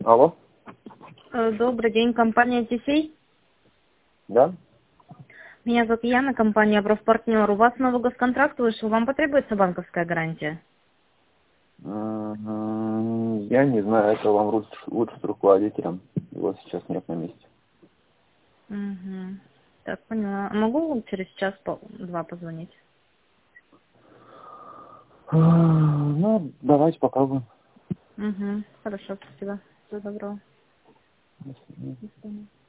Алло? Добрый день, компания TC. Да? Меня зовут Яна, компания «Профпартнер». У вас новый госконтракт вышел, вам потребуется банковская гарантия? Я не знаю, это вам лучше с руководителем. Его сейчас нет на месте. Угу. Так, поняла. А могу через час-два позвонить? Ну, давайте попробуем. Угу. Хорошо, спасибо. Всего доброго. До свидания. До свидания.